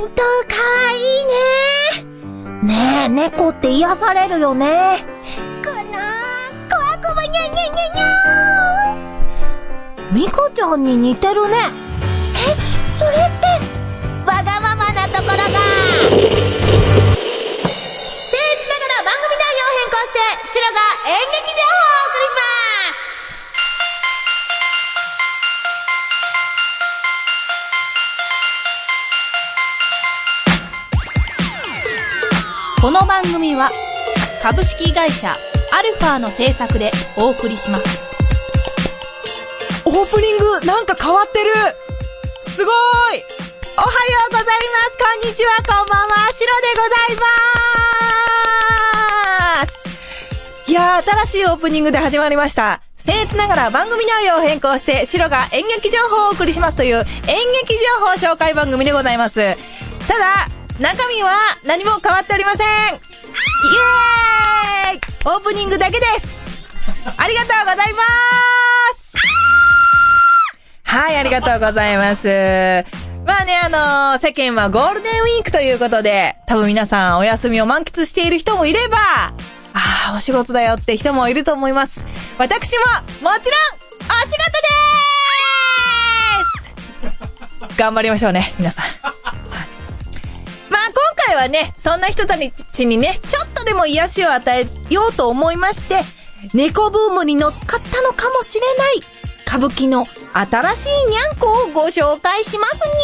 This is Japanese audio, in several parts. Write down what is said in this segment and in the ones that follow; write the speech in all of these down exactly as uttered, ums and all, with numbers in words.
ントかわいいね。ねえ、猫って癒されるよね。くなー、こわこわにゃにゃにゃにゃー。ミカちゃんに似てるね。え、それってわがままなところが。僭越ながら番組内容を変更してシロが演劇情報をお送りします。 この番組は株式会社アルファの制作でお送りします。 オープニングなんか変わってる。すごーい。おはようございます。こんにちは、こんばんは。シロでございます。いやー、新しいオープニングで始まりました。僭越ながら番組内容を変更してシロが演劇情報をお送りしますという演劇情報紹介番組でございます。ただ中身は何も変わっておりません。イエーイ。オープニングだけです。ありがとうございます。はい、ありがとうございます。まあね、あのー、世間はゴールデンウィークということで、多分皆さんお休みを満喫している人もいれば、ああ、お仕事だよって人もいると思います。私ももちろんお仕事でーす。頑張りましょうね、皆さん。まあ今回はね、そんな人たちにね、ちょっとでも癒しを与えようと思いまして、猫ブームに乗っかったのかもしれない歌舞伎の新しいにゃんこをご紹介しますに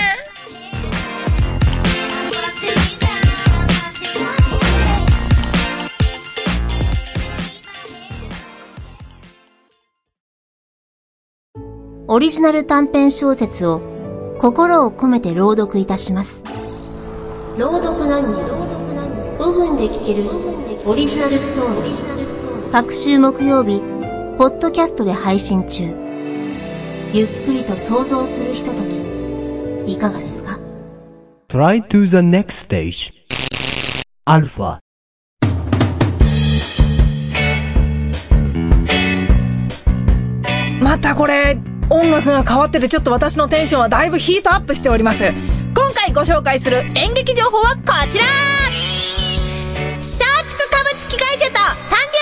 ゃ。オリジナル短編小説を心を込めて朗読いたします。朗読何人ごふんで聞けるオリジナルストーリー。各週木曜日ポッドキャストで配信中。ゆっくりと想像するひととき、いかがですか？ Try to the next stage. アルファ。 またこれ音楽が変わってて、ちょっと私のテンションはだいぶヒートアップしております。今回ご紹介する演劇情報はこちら。 松竹株式会社とサンリオがタッグを組んだ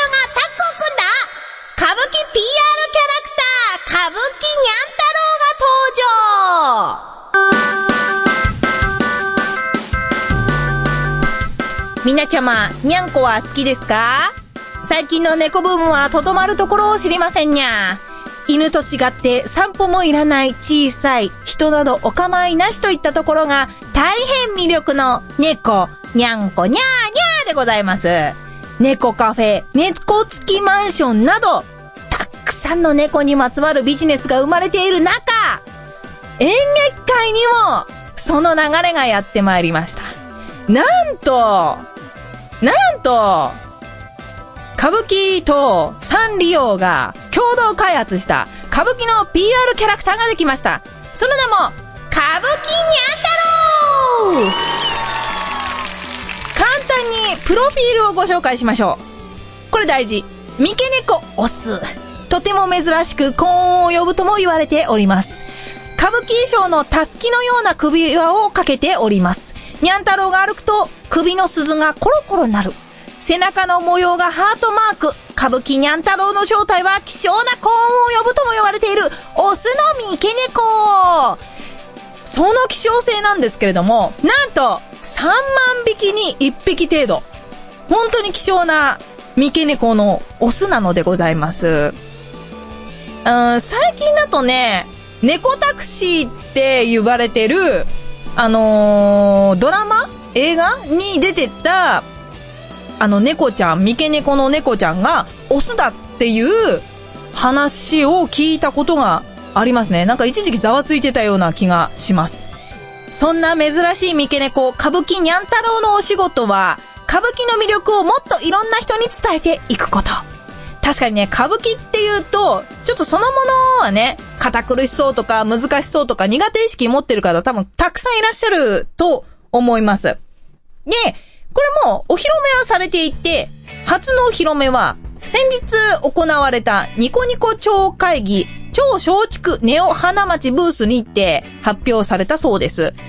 歌舞伎 ピーアール キャラクター歌舞伎にゃん太郎が登場。 皆様、にゃんこは好きですか？最近の猫ブームはとどまるところを知りませんにゃ。犬と違って散歩もいらない小さい人などお構いなしといったところが大変魅力の猫にゃんこにゃーにゃーでございます。猫カフェ、猫付きマンションなどたくさんの猫にまつわるビジネスが生まれている中、演劇界にもその流れがやってまいりました。なんとなんと歌舞伎とサンリオが共同開発した歌舞伎の ピーアール キャラクターができました。その名も歌舞伎にゃん太郎。簡単にプロフィールをご紹介しましょう。これ大事。三毛猫オス。とても珍しく幸運を呼ぶとも言われております。歌舞伎衣装のたすきのような首輪をかけております。にゃん太郎が歩くと首の鈴がコロコロなる。背中の模様がハートマーク。歌舞伎にゃん太郎の正体は希少な幸運を呼ぶとも言われているオスの三毛猫。その希少性なんですけれども、なんとさんまんびきにいっぴき程度。本当に希少な三毛猫のオスなのでございます。うーん、最近だとね、猫タクシーって言われてる、あのー、ドラマ映画に出てたあの猫ちゃん、三毛猫の猫ちゃんがオスだっていう話を聞いたことがありますね。なんか一時期ざわついてたような気がします。そんな珍しい三毛猫、歌舞伎にゃん太郎のお仕事は、歌舞伎の魅力をもっといろんな人に伝えていくこと。確かにね、歌舞伎っていうと、ちょっとそのものはね、堅苦しそうとか難しそうとか苦手意識持ってる方多分たくさんいらっしゃると思います。で、これもお披露目はされていて、初のお披露目は先日行われたニコニコ超会議超松竹ネオ花町ブースにて発表されたそうです。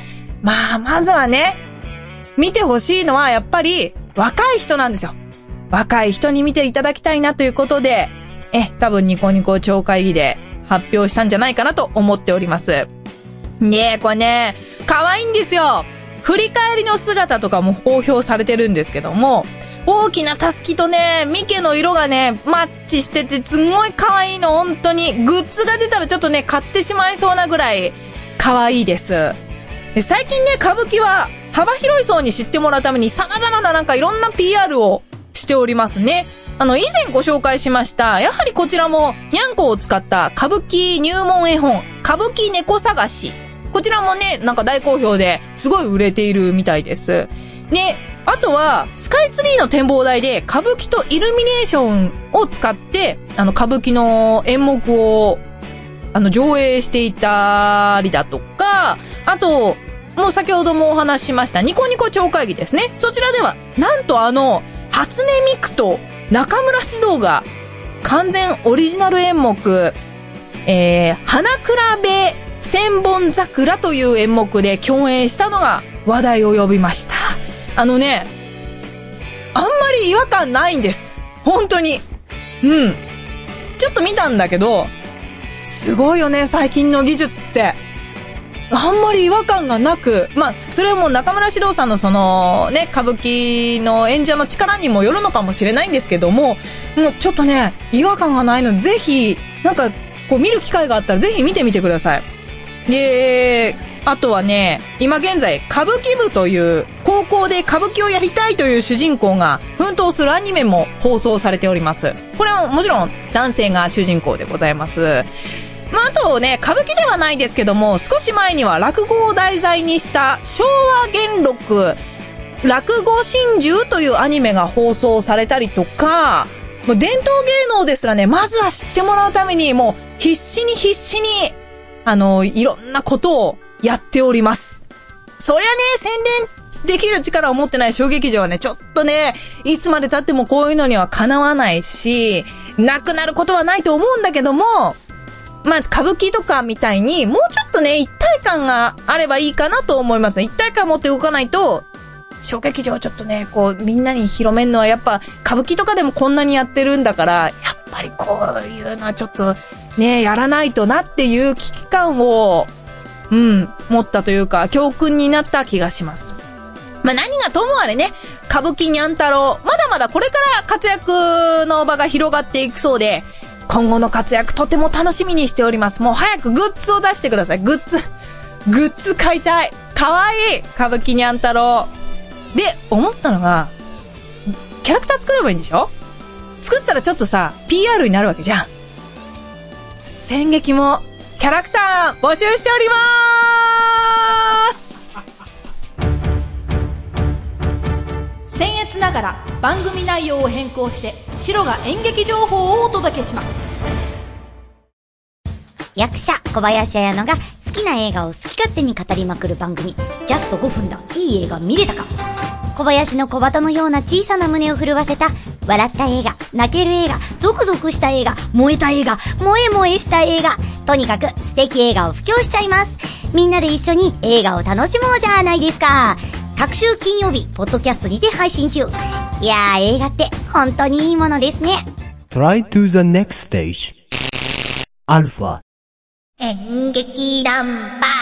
まあ、まずはね、見てほしいのはやっぱり若い人なんですよ。若い人に見ていただきたいなということで、え、多分ニコニコ超会議で発表したんじゃないかなと思っております。ねえ、これね、可愛いんですよ。振り返りの姿とかも公表されてるんですけども、大きなタスキとね、ミケの色がね、マッチしててすんごい可愛いの、本当に。グッズが出たらちょっとね、買ってしまいそうなぐらい可愛いです。で、最近ね、歌舞伎は幅広い層に知ってもらうために様々ななんかいろんな ピーアール をしておりますね。あの、以前ご紹介しました、やはりこちらもにゃんこを使った歌舞伎入門絵本、歌舞伎猫探し。こちらもね、なんか大好評ですごい売れているみたいです。で、あとは、スカイツリーの展望台で歌舞伎とイルミネーションを使って、あの、歌舞伎の演目を、あの、上映していたりだとか、あと、もう先ほどもお話ししました、ニコニコ超会議ですね。そちらでは、なんとあの、初音ミクと中村獅童が、完全オリジナル演目、えー、花比べ千本桜という演目で共演したのが話題を呼びました。あのね、あんまり違和感ないんです。本当に。うん。ちょっと見たんだけど、すごいよね、最近の技術って。あんまり違和感がなく、まあ、それはもう中村獅童さんのその、ね、歌舞伎の演者の力にもよるのかもしれないんですけども、もうちょっとね、違和感がないので、ぜひ、なんか、こう見る機会があったらぜひ見てみてください。で、あとはね、今現在、歌舞伎部という高校で歌舞伎をやりたいという主人公が奮闘するアニメも放送されております。これはもちろん男性が主人公でございます。まあ、あとね、歌舞伎ではないですけども、少し前には落語を題材にした昭和元禄落語心中というアニメが放送されたりとか、もう伝統芸能ですらね、まずは知ってもらうためにもう必死に必死にあの、いろんなことをやっております。そりゃね、宣伝できる力を持ってない小劇場はね、ちょっとね、いつまで経ってもこういうのにはかなわないし、なくなることはないと思うんだけども、まあ、歌舞伎とかみたいに、もうちょっとね、一体感があればいいかなと思います。一体感持って動かないと、小劇場ちょっとね、こう、みんなに広めるのはやっぱ、歌舞伎とかでもこんなにやってるんだから、やっぱりこういうのはちょっと、ね、やらないとなっていう危機感を、うん、持ったというか、教訓になった気がします。まあ、何がともあれね、歌舞伎にゃん太郎、まだまだこれから活躍の場が広がっていくそうで、今後の活躍とても楽しみにしております。もう早くグッズを出してください。グッズ。グッズ買いたい。かわいい。歌舞伎にゃん太郎。で、思ったのが、キャラクター作ればいいんでしょ？作ったらちょっとさ、ピーアール になるわけじゃん。戦劇もキャラクター募集しておりまーす。 僭越ながら番組内容を変更して白が演劇情報をお届けします。 役者小林彩乃が好きな映画を好き勝手に語りまくる番組、ジャストごふんだいい映画見れたか。小林の小鳩のような小さな胸を震わせた笑った映画、泣ける映画、ゾクゾクした映画、燃えた映画、萌え萌えした映画、とにかく素敵映画を布教しちゃいます。みんなで一緒に映画を楽しもうじゃないですか。各週金曜日ポッドキャストにて配信中。いやー、映画って本当にいいものですね。 Try to the next stage. アルファ演劇ナンバ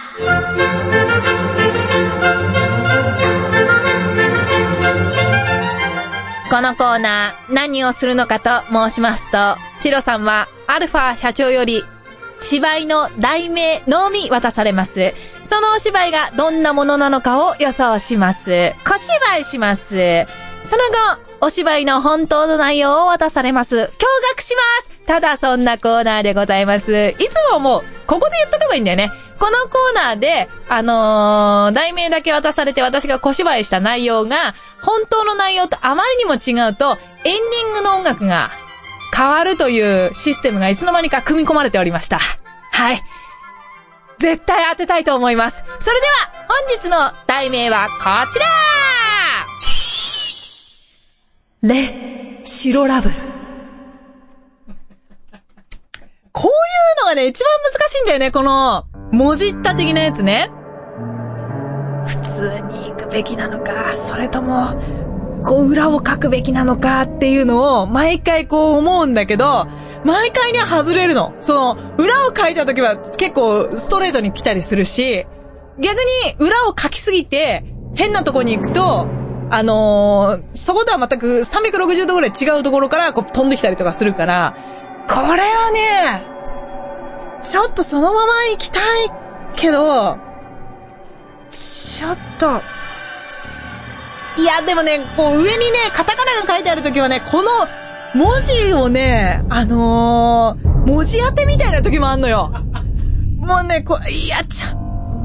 このコーナー、何をするのかと申しますと、チロさんはアルファ社長より芝居の題名のみ渡されます。そのお芝居がどんなものなのかを予想します。小芝居します。その後、お芝居の本当の内容を渡されます。驚愕します。ただそんなコーナーでございます。いつももう、ここで言っとけばいいんだよね。このコーナーで、あのー、題名だけ渡されて私が小芝居した内容が、本当の内容とあまりにも違うと、エンディングの音楽が変わるというシステムがいつの間にか組み込まれておりました。はい。絶対当てたいと思います。それでは、本日の題名はこちら！レ・白ラブル。こういうのがね、一番難しいんだよね、この、文字った的なやつね。 スに行くべきなのか、それとも、こう裏を書くべきなのかっていうのを毎回こう思うんだけど、毎回ね外れるの。その、裏を書いた時は結構ストレートに来たりするし、逆に裏を書きすぎて変なとこに行くと、あのー、そことは全くさんびゃくろくじゅうどぐらい違うところからこう飛んできたりとかするから、これはね、ちょっとそのまま行きたいけど、ちょっと、いや、でもね、こう上にね、カタカナが書いてあるときはね、この文字をね、あのー、文字当てみたいなときもあんのよ。もうね、こう、いや、ちょ、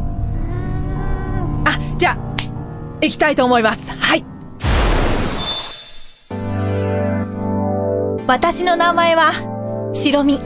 あ、じゃあ、行きたいと思います。はい。私の名前は、白身。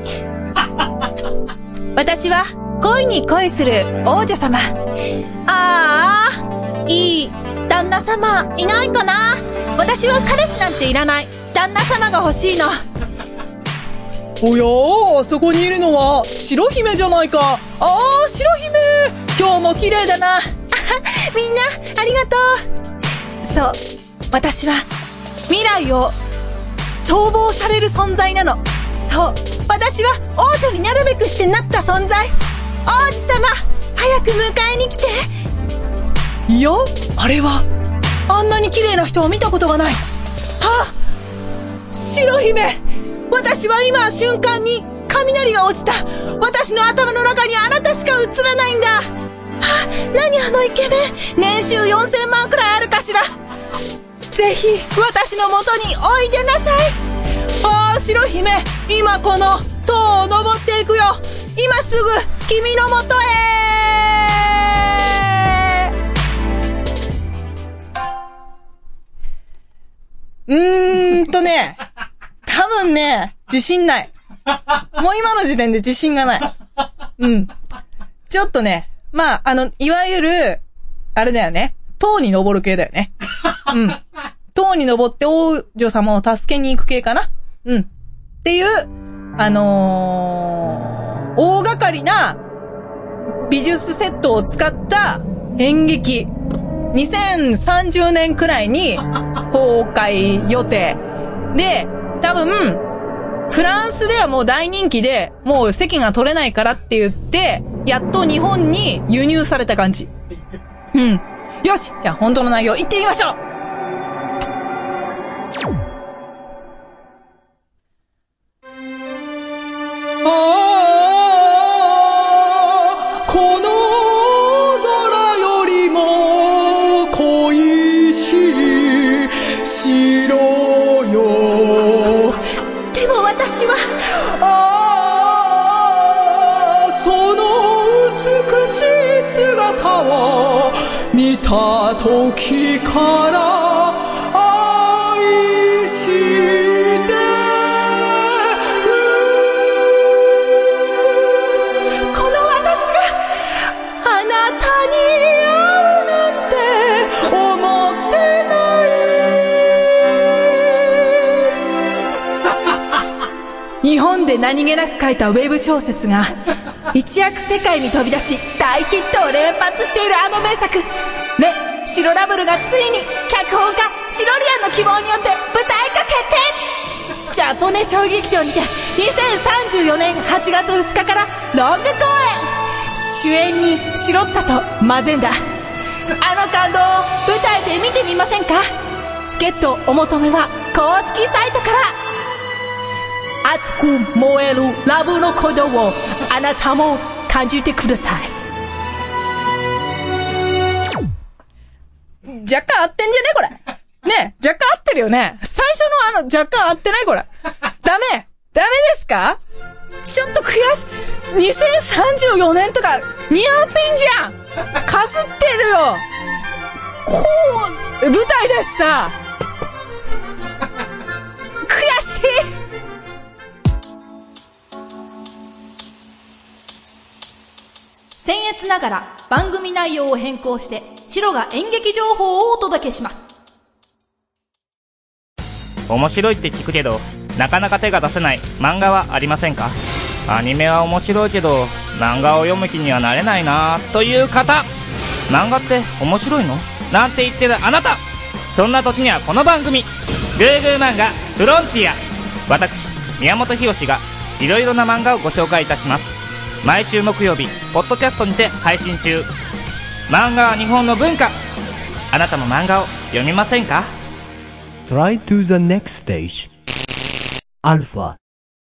私は、恋に恋する王女様。ああ、いい旦那様いないかな。私は彼氏なんていらない。旦那様が欲しいの。 おやー、あそこにいるのは白姫じゃないか。ああ、白姫、今日も綺麗だな。 みんなありがとう。そう、私は未来を眺望される存在なの。そう、私は王女になるべくしてなった存在。王子様、早く迎えに来て。 いや、あれはあんなに綺麗な人を見たことがない。はあ、白姫、私は今瞬間に雷が落ちた。私の頭の中にあなたしか映らないんだ。はあ、何あのイケメン、年収よんせんまんくらいあるかしら。ぜひ私の元においでなさい。ああ、白姫、今この塔を登っていくよ。今すぐ君の元へ。 うーんとね、多分ね、自信ない。もう今の時点で自信がない。うん。ちょっとね、まあ、あの、いわゆる、あれだよね。塔に登る系だよね。うん。塔に登って王女様を助けに行く系かな。うん。っていう、あのー、大掛かりな美術セットを使った演劇。にせんさんじゅうねんくらいに公開予定。で、多分、フランスではもう大人気で、もう席が取れないからって言って、やっと日本に輸入された感じ。うん。よし、じゃあ本当の内容行ってみましょう。ああ、この空よりも恋しい白よ。 でも私は、 ああ、その美しい姿を見た時から愛して日本で何気なく書いたウェブ小説が一躍世界に飛び出し大ヒットを連発しているあの名作ね、白ラブルがついに脚本家シロリアンの希望によって舞台化決定。ジャポネ小劇場にてにせんさんじゅうよねんはちがつふつかからロング公演。主演にシロッタとマゼンダ。あの感動を舞台で見てみませんか。チケットお求めは公式サイトから。熱く燃えるラブの鼓動をあなたも感じてください。 若干合ってんじゃねこれ。ね、若干合ってるよね。最初のあの若干合ってないこれ。ダメダメですか。ちょっと悔しい。にせんさんじゅうよねんとかニアピンじゃん。かすってるよ。こう舞台だしさ。悔しい。 僭越ながら番組内容を変更してシロが演劇情報をお届けします。 面白いって聞くけどなかなか手が出せない漫画はありませんか。アニメは面白いけど漫画を読む気にはなれないなという方、 漫画って面白いのなんて言ってるあなた、そんな時にはこの番組、グーグー漫画フロンティア。私宮本浩がいろいろな漫画をご紹介いたします。毎週木曜日ポッドキャストにて配信中。漫画は日本の文化。あなたも漫画を読みませんか？ Try to the next stage. Alpha.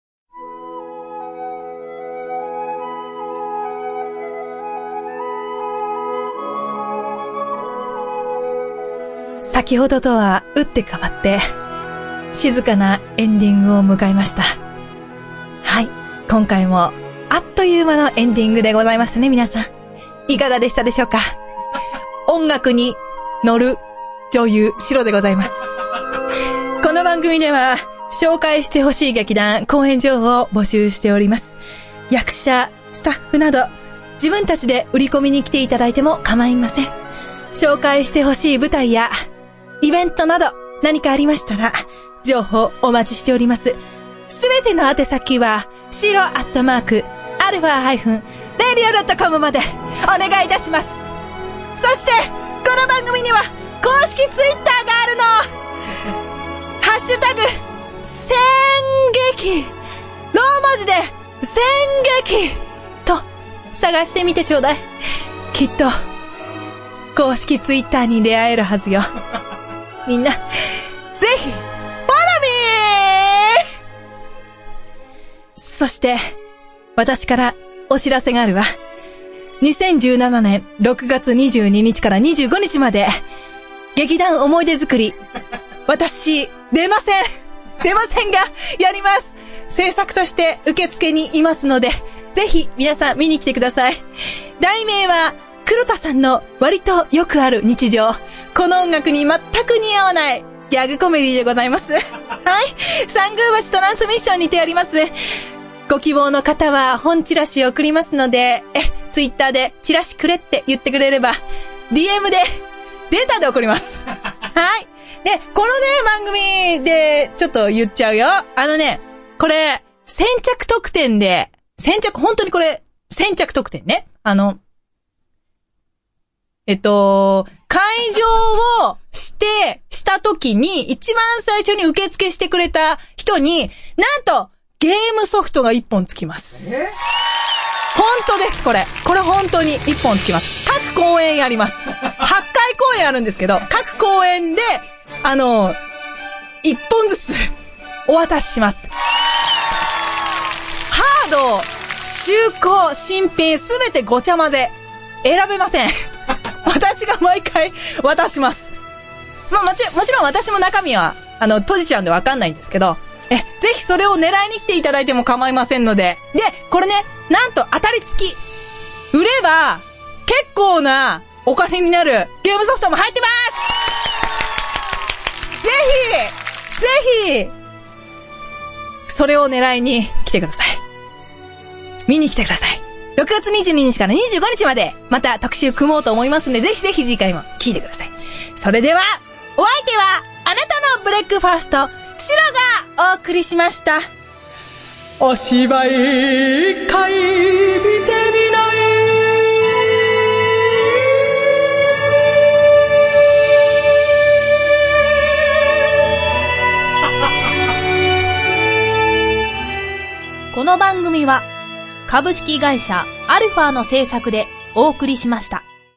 先ほどとは打って変わって静かなエンディングを迎えました。はい、今回もあっという間のエンディングでございましたね。皆さんいかがでしたでしょうか？音楽に乗る女優シロでございます。この番組では紹介してほしい劇団、公演情報を募集しております。役者、スタッフなど自分たちで売り込みに来ていただいても構いません。紹介してほしい舞台やイベントなど何かありましたら情報お待ちしております。すべての宛先はシロアットマークアルファハイフンレディオドットコムまでお願いいたします。そしてこの番組には公式ツイッターがあるの。ハッシュタグ戦劇、ローマ字で戦劇と探してみてちょうだい。きっと公式ツイッターに出会えるはずよ。みんなぜひフォローミー。そして私からお知らせがあるわ。にせんじゅうななねんろくがつにじゅうににちからにじゅうごにちまで劇団思い出作り、私出ません出ませんがやります。制作として受付にいますのでぜひ皆さん見に来てください。題名は黒田さんの割とよくある日常。この音楽に全く似合わないギャグコメディでございます。はい、三宮橋トランスミッションにてやります。ご希望の方は本チラシを送りますので、え、ツイッターでチラシくれって言ってくれれば ディーエム でデータで送ります。はい。で、このね番組でちょっと言っちゃうよ。あのね、これ先着特典で、先着本当にこれ先着特典ね。あのえっと、会場をして、した時に、一番最初に受付してくれた人に、なんと、ゲームソフトが一本つきます。本当です、これ。これ本当に一本つきます。各公演やります。はちかい公演あるんですけど、各公演で、あの、一本ずつ、お渡しします。ハード、就航、新品、すべてごちゃ混ぜ。選べません。私が毎回渡します。まあもちろん、もちろん私も中身は、あの、閉じちゃうんでわかんないんですけど、え、ぜひそれを狙いに来ていただいても構いませんので。で、これね、なんと当たり付き。売れば、結構なお金になるゲームソフトも入ってます。ぜひ、ぜひ、それを狙いに来てください。見に来てください。ろくがつにじゅうににちからにじゅうごにちまで、また特集組もうと思いますんで、ぜひぜひ次回も聞いてください。それでは、お相手は、あなたのブレックファースト、シロがお送りしました。お芝居、一回見てみない。 この番組は、株式会社アルファの制作でお送りしました。